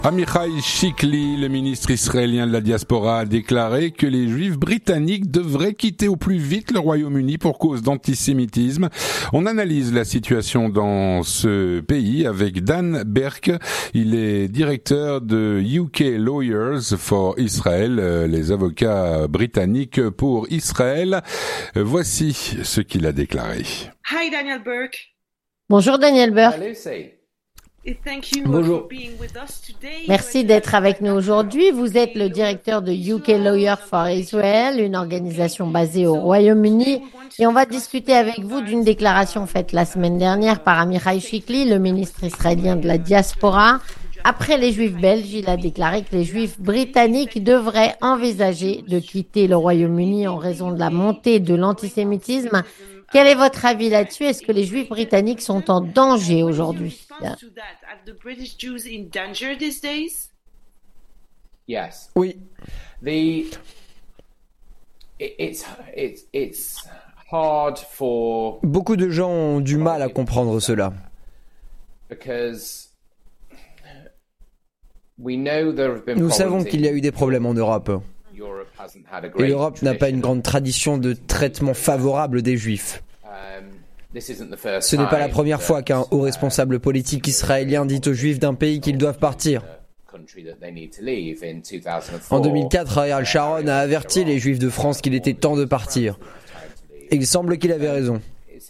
Amichai Shikli, le ministre israélien de la diaspora, a déclaré que les Juifs britanniques devraient quitter au plus vite le Royaume-Uni pour cause d'antisémitisme. On analyse la situation dans ce pays avec Dan Berk. Il est directeur de UK Lawyers for Israel, les avocats britanniques pour Israël. Voici ce qu'il a déclaré. Hi Daniel Burke. Bonjour Daniel Burke. Bonjour. Merci d'être avec nous aujourd'hui. Vous êtes le directeur de UK Lawyers for Israel, une organisation basée au Royaume-Uni. Et on va discuter avec vous d'une déclaration faite la semaine dernière par Amichai Shikli, le ministre israélien de la diaspora. Après les Juifs belges, il a déclaré que les Juifs britanniques devraient envisager de quitter le Royaume-Uni en raison de la montée de l'antisémitisme. Quel est votre avis là-dessus? Est-ce que les Juifs britanniques sont en danger aujourd'hui? Oui. Beaucoup de gens ont du mal à comprendre cela. Nous savons qu'il y a eu des problèmes en Europe. Et l'Europe n'a pas une grande tradition de traitement favorable des Juifs. Ce n'est pas la première fois qu'un haut responsable politique israélien dit aux Juifs d'un pays qu'ils doivent partir. En 2004, Ariel Sharon a averti les Juifs de France qu'il était temps de partir. Et il semble qu'il avait raison.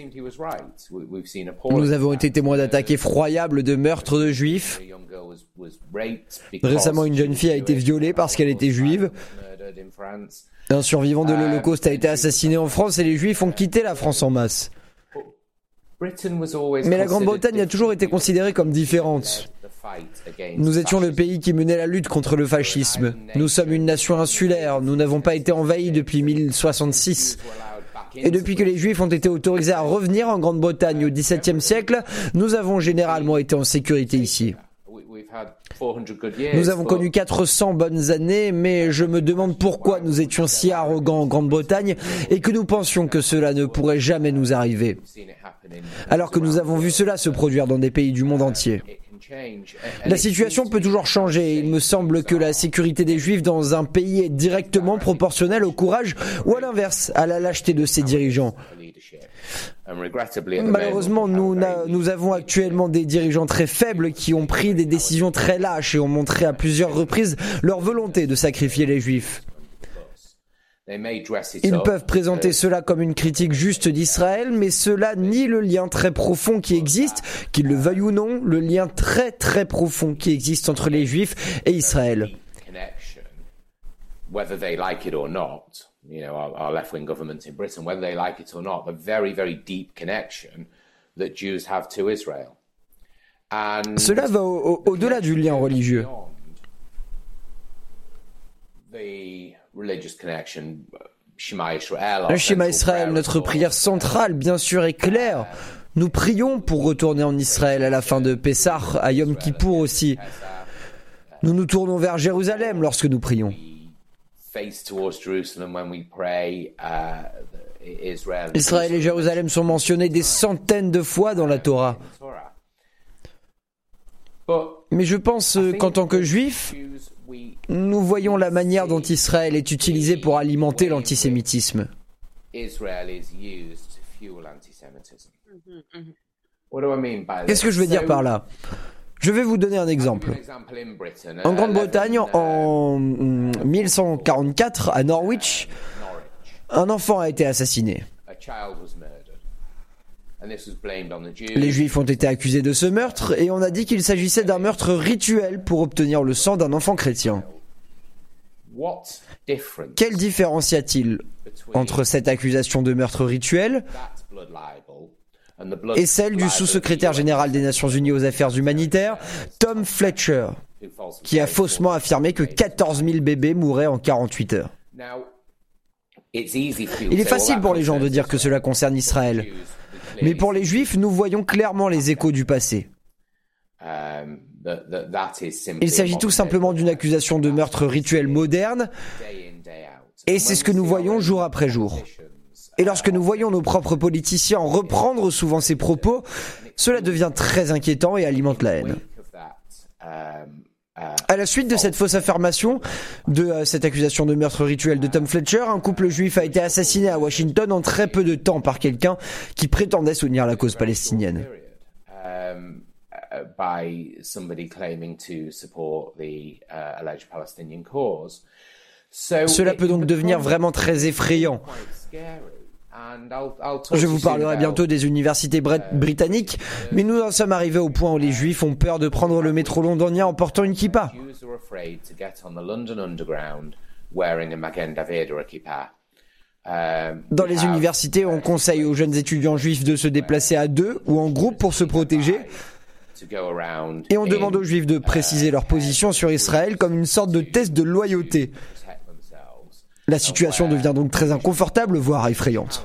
Nous avons été témoins d'attaques effroyables de meurtres de Juifs. Récemment, une jeune fille a été violée parce qu'elle était juive. Un survivant de l'Holocauste a été assassiné en France et les Juifs ont quitté la France en masse. Mais la Grande-Bretagne a toujours été considérée comme différente. Nous étions le pays qui menait la lutte contre le fascisme. Nous sommes une nation insulaire. Nous n'avons pas été envahis depuis 1066. Et depuis que les Juifs ont été autorisés à revenir en Grande-Bretagne au XVIIe siècle, nous avons généralement été en sécurité ici. Nous avons connu 400 bonnes années, mais je me demande pourquoi nous étions si arrogants en Grande-Bretagne et que nous pensions que cela ne pourrait jamais nous arriver. Alors que nous avons vu cela se produire dans des pays du monde entier. La situation peut toujours changer. Il me semble que la sécurité des Juifs dans un pays est directement proportionnelle au courage ou à l'inverse, à la lâcheté de ses dirigeants. Malheureusement, nous avons actuellement des dirigeants très faibles qui ont pris des décisions très lâches et ont montré à plusieurs reprises leur volonté de sacrifier les Juifs. Ils peuvent présenter cela comme une critique juste d'Israël, mais cela nie le lien très profond qui existe, qu'ils le veuillent ou non, le lien très très profond qui existe entre les Juifs et Israël. Our left-wing government in Britain, whether they like it or not, the very, very deep connection that Jews have to Israel. Cela va au-delà du lien religieux. Le Shema Israël, notre prière centrale, bien sûr, est claire. Nous prions pour retourner en Israël à la fin de Pessah, à Yom Kippour aussi. Nous nous tournons vers Jérusalem lorsque nous prions. Israël et Jérusalem sont mentionnés des centaines de fois dans la Torah. Mais je pense qu'en tant que Juifs, nous voyons la manière dont Israël est utilisé pour alimenter l'antisémitisme. Qu'est-ce que je veux dire par là ? Je vais vous donner un exemple. En Grande-Bretagne, en 1144, à Norwich, un enfant a été assassiné. Les Juifs ont été accusés de ce meurtre et on a dit qu'il s'agissait d'un meurtre rituel pour obtenir le sang d'un enfant chrétien. Quelle différence y a-t-il entre cette accusation de meurtre rituel et celle du sous-secrétaire général des Nations Unies aux affaires humanitaires, Tom Fletcher, qui a faussement affirmé que 14 000 bébés mouraient en 48 heures. Il est facile pour les gens de dire que cela concerne Israël, mais pour les Juifs, nous voyons clairement les échos du passé. Il s'agit tout simplement d'une accusation de meurtre rituel moderne, et c'est ce que nous voyons jour après jour. Et lorsque nous voyons nos propres politiciens reprendre souvent ces propos, cela devient très inquiétant et alimente la haine. À la suite de cette fausse affirmation, de cette accusation de meurtre rituel de Tom Fletcher, un couple juif a été assassiné à Washington en très peu de temps par quelqu'un qui prétendait soutenir la cause palestinienne. By somebody claiming to support the alleged Palestinian cause. Cela peut donc devenir vraiment très effrayant. Je vous parlerai bientôt des universités britanniques, mais nous en sommes arrivés au point où les Juifs ont peur de prendre le métro londonien en portant une kippa. Dans les universités, on conseille aux jeunes étudiants juifs de se déplacer à deux ou en groupe pour se protéger. Et on demande aux Juifs de préciser leur position sur Israël comme une sorte de test de loyauté. La situation devient donc très inconfortable, voire effrayante.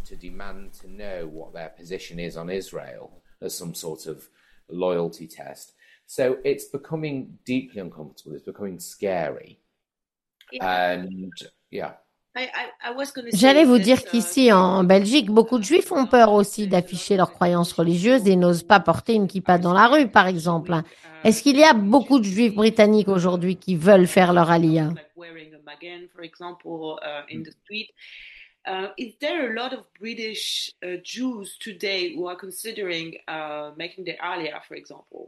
J'allais vous dire qu'ici, en Belgique, beaucoup de Juifs ont peur aussi d'afficher leurs croyances religieuses et n'osent pas porter une kippa dans la rue, par exemple. Est-ce qu'il y a beaucoup de Juifs britanniques aujourd'hui qui veulent faire leur aliyah? Is there a lot of British Jews today who are considering making their aliyah, for example?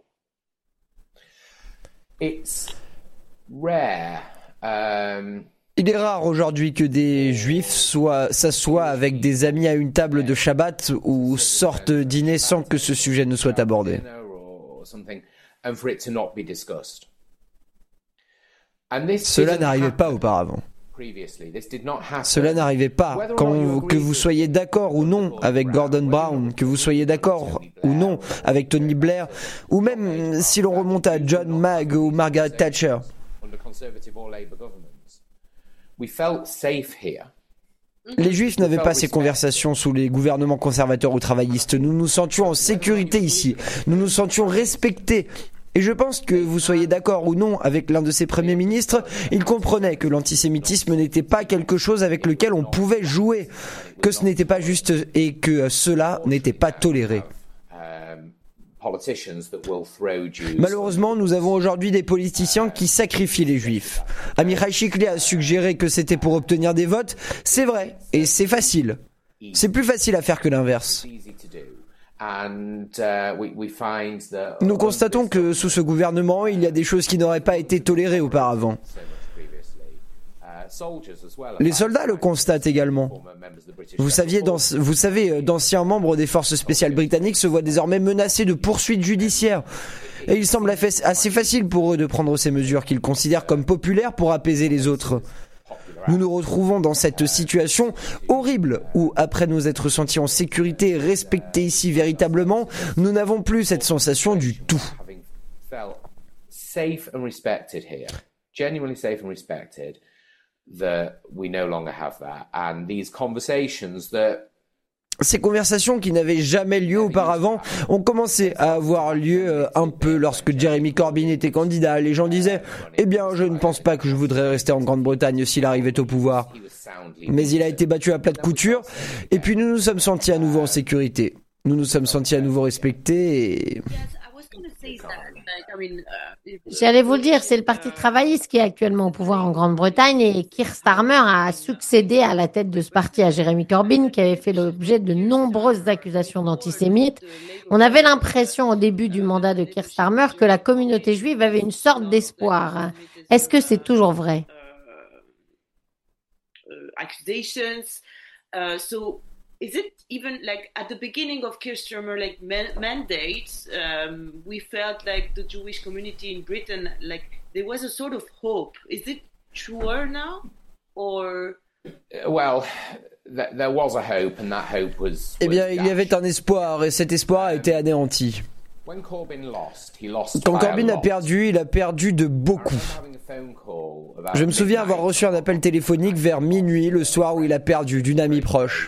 It's rare. Il est rare aujourd'hui que des Juifs s'assoient avec des amis à une table de Shabbat ou sortent dîner sans que ce sujet ne soit abordé. Cela n'arrivait pas auparavant. Cela n'arrivait pas que vous soyez d'accord ou non avec Gordon Brown, que vous soyez d'accord ou non avec Tony Blair, ou même si l'on remonte à John Magg ou Margaret Thatcher. Les Juifs n'avaient pas ces conversations sous les gouvernements conservateurs ou travaillistes. Nous nous sentions en sécurité ici. Nous nous sentions respectés. Et je pense que vous soyez d'accord ou non avec l'un de ces premiers ministres, il comprenait que l'antisémitisme n'était pas quelque chose avec lequel on pouvait jouer, que ce n'était pas juste et que cela n'était pas toléré. Malheureusement, nous avons aujourd'hui des politiciens qui sacrifient les Juifs. Amichai Shikli a suggéré que c'était pour obtenir des votes. C'est vrai, et c'est facile. C'est plus facile à faire que l'inverse. Nous constatons que sous ce gouvernement, il y a des choses qui n'auraient pas été tolérées auparavant. Les soldats le constatent également. Vous savez, d'anciens membres des forces spéciales britanniques se voient désormais menacés de poursuites judiciaires. Et il semble assez facile pour eux de prendre ces mesures qu'ils considèrent comme populaires pour apaiser les autres. Nous nous retrouvons dans cette situation horrible où, après nous être sentis en sécurité et respectés ici véritablement, nous n'avons plus cette sensation du tout. Ces conversations qui n'avaient jamais lieu auparavant ont commencé à avoir lieu un peu lorsque Jeremy Corbyn était candidat. Les gens disaient « Eh bien, je ne pense pas que je voudrais rester en Grande-Bretagne s'il arrivait au pouvoir. » Mais il a été battu à plat de couture et puis nous nous sommes sentis à nouveau en sécurité. Nous nous sommes sentis à nouveau respectés et... J'allais vous le dire, c'est le Parti travailliste qui est actuellement au pouvoir en Grande-Bretagne et Keir Starmer a succédé à la tête de ce parti à Jeremy Corbyn qui avait fait l'objet de nombreuses accusations d'antisémites. On avait l'impression au début du mandat de Keir Starmer que la communauté juive avait une sorte d'espoir. Est-ce que c'est toujours vrai? Is it even like at the beginning of Keir Starmer mandate, we felt like the Jewish community in Britain, like there was a sort of hope. Is it truer now, or? Well, there was a hope, and that hope was. Eh bien, il y avait un espoir, et cet espoir a été anéanti. Quand Corbyn a perdu, il a perdu de beaucoup. Je me souviens avoir reçu un appel téléphonique vers minuit le soir où il a perdu d'une amie proche.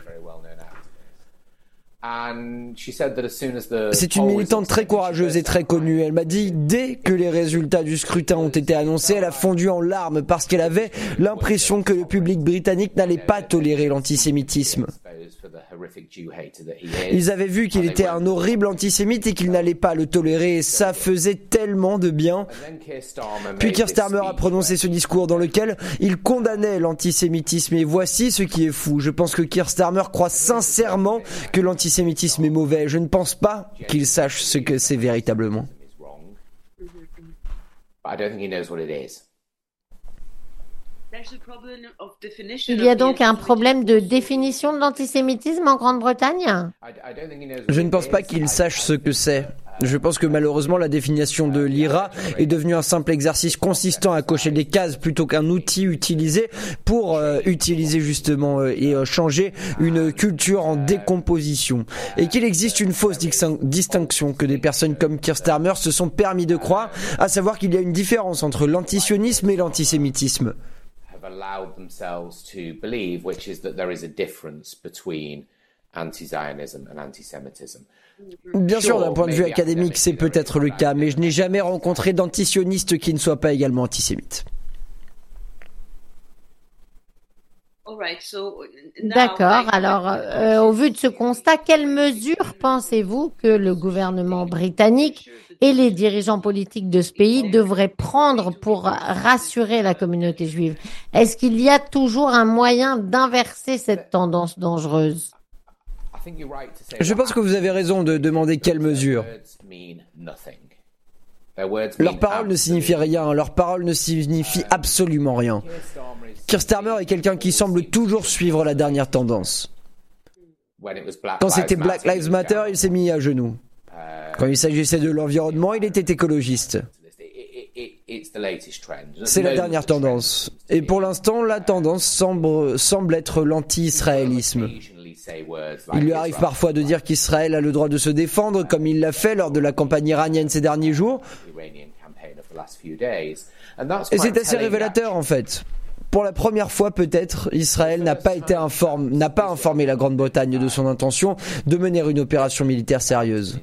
C'est une militante très courageuse et très connue. Elle m'a dit, dès que les résultats du scrutin ont été annoncés, elle a fondu en larmes parce qu'elle avait l'impression que le public britannique n'allait pas tolérer l'antisémitisme. Ils avaient vu qu'il était un horrible antisémite et qu'ils n'allaient pas le tolérer. Et ça faisait tellement de bien. Puis Keir Starmer a prononcé ce discours dans lequel il condamnait l'antisémitisme. Et voici ce qui est fou. Je pense que Keir Starmer croit sincèrement que l'antisémitisme est mauvais. Je ne pense pas qu'il sache ce que c'est véritablement. Il y a donc un problème de définition de l'antisémitisme en Grande-Bretagne? Je ne pense pas qu'il sache ce que c'est. Je pense que malheureusement la définition de l'IRA est devenue un simple exercice consistant à cocher des cases plutôt qu'un outil utilisé pour utiliser justement et changer une culture en décomposition. Et qu'il existe une fausse distinction que des personnes comme Keir Starmer se sont permis de croire, à savoir qu'il y a une différence entre l'antisionisme et l'antisémitisme. Allowed themselves to believe, which is that there is a difference between anti-Zionism and anti-Semitism. Bien sûr, d'un point de vue académique, c'est peut-être le cas, mais je n'ai jamais rencontré d'antisioniste qui ne soit pas également antisémite. D'accord. Alors, au vu de ce constat, quelles mesures pensez-vous que le gouvernement britannique et les dirigeants politiques de ce pays devraient prendre pour rassurer la communauté juive? Est-ce qu'il y a toujours un moyen d'inverser cette tendance dangereuse? Je pense que vous avez raison de demander quelles mesures. Leurs paroles ne signifient rien, leurs paroles ne signifient absolument rien. Keir Starmer est quelqu'un qui semble toujours suivre la dernière tendance. Quand c'était Black Lives Matter, il s'est mis à genoux. Quand il s'agissait de l'environnement, il était écologiste. C'est la dernière tendance. Et pour l'instant, la tendance semble être l'anti-israélisme. Il lui arrive parfois de dire qu'Israël a le droit de se défendre, comme il l'a fait lors de la campagne iranienne ces derniers jours. Et c'est assez révélateur en fait. Pour la première fois peut-être, Israël n'a pas informé la Grande-Bretagne de son intention de mener une opération militaire sérieuse.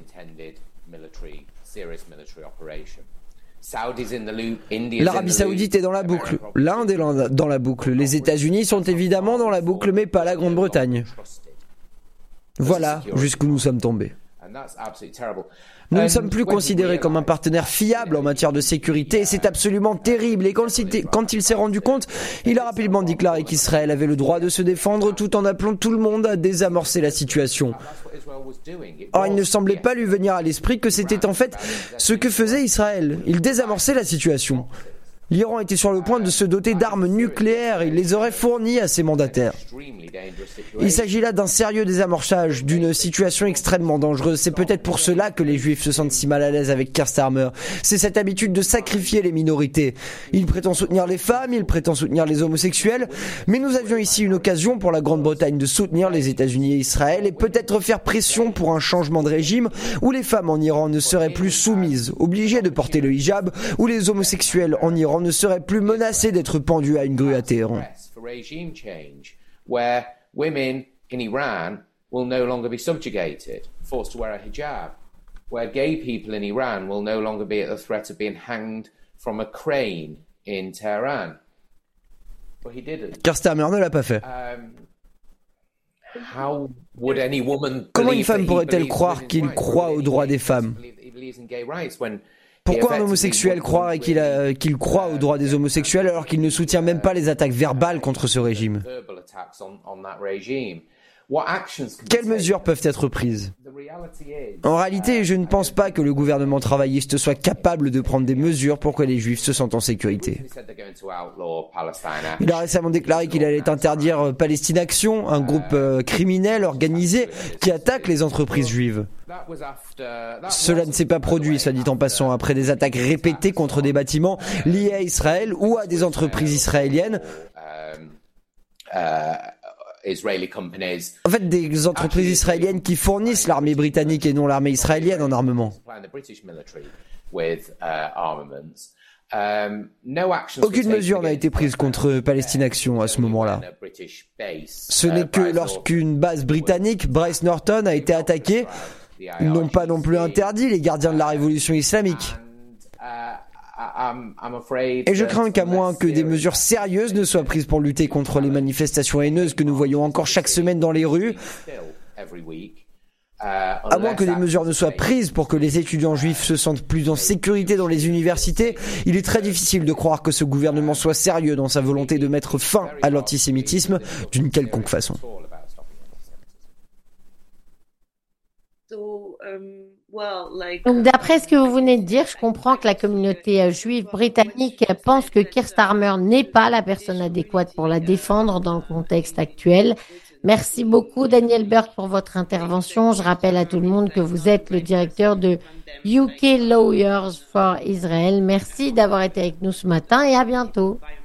L'Arabie Saoudite est dans la boucle, l'Inde est dans la boucle, les États-Unis sont évidemment dans la boucle, mais pas la Grande-Bretagne. Voilà jusqu'où nous sommes tombés. Nous ne sommes plus considérés comme un partenaire fiable en matière de sécurité et c'est absolument terrible. Et quand il s'est rendu compte, il a rapidement déclaré qu'Israël avait le droit de se défendre tout en appelant tout le monde à désamorcer la situation. Or, il ne semblait pas lui venir à l'esprit que c'était en fait ce que faisait Israël. Il désamorçait la situation. L'Iran était sur le point de se doter d'armes nucléaires et il les aurait fournies à ses mandataires. Il s'agit là d'un sérieux désamorçage, d'une situation extrêmement dangereuse. C'est peut-être pour cela que les Juifs se sentent si mal à l'aise avec Keir Starmer. C'est cette habitude de sacrifier les minorités. Il prétend soutenir les femmes, il prétend soutenir les homosexuels, mais nous avions ici une occasion pour la Grande-Bretagne de soutenir les États-Unis et Israël et peut-être faire pression pour un changement de régime où les femmes en Iran ne seraient plus soumises, obligées de porter le hijab, où les homosexuels en Iran ne seraient plus menacés d'être pendus à une grue à Téhéran. Where women in Iran will no longer be subjugated, forced to wear a hijab. Where gay people in Iran will no longer be at the threat of being hanged from a crane in Tehran. But he didn't. Keir Starmer ne l'a pas fait. How would any woman Comment une femme pourrait-elle croire qu'il croit aux droits des femmes? Pourquoi un homosexuel croirait qu'il croit aux droits des homosexuels alors qu'il ne soutient même pas les attaques verbales contre ce régime? Quelles mesures peuvent être prises? En réalité, je ne pense pas que le gouvernement travailliste soit capable de prendre des mesures pour que les Juifs se sentent en sécurité. Il a récemment déclaré qu'il allait interdire Palestine Action, un groupe criminel organisé qui attaque les entreprises juives. Cela ne s'est pas produit, soit dit en passant, après des attaques répétées contre des bâtiments liés à Israël ou à des entreprises israéliennes. En fait, des entreprises israéliennes qui fournissent l'armée britannique et non l'armée israélienne en armement. Aucune mesure n'a été prise contre Palestine Action à ce moment-là. Ce n'est que lorsqu'une base britannique, Bryce Norton, a été attaquée, ils n'ont pas non plus interdit les gardiens de la révolution islamique. Et je crains qu'à moins que des mesures sérieuses ne soient prises pour lutter contre les manifestations haineuses que nous voyons encore chaque semaine dans les rues, à moins que des mesures ne soient prises pour que les étudiants juifs se sentent plus en sécurité dans les universités, il est très difficile de croire que ce gouvernement soit sérieux dans sa volonté de mettre fin à l'antisémitisme d'une quelconque façon. Donc, d'après ce que vous venez de dire, je comprends que la communauté juive britannique pense que Keir Starmer n'est pas la personne adéquate pour la défendre dans le contexte actuel. Merci beaucoup, Daniel Burke, pour votre intervention. Je rappelle à tout le monde que vous êtes le directeur de UK Lawyers for Israel. Merci d'avoir été avec nous ce matin et à bientôt.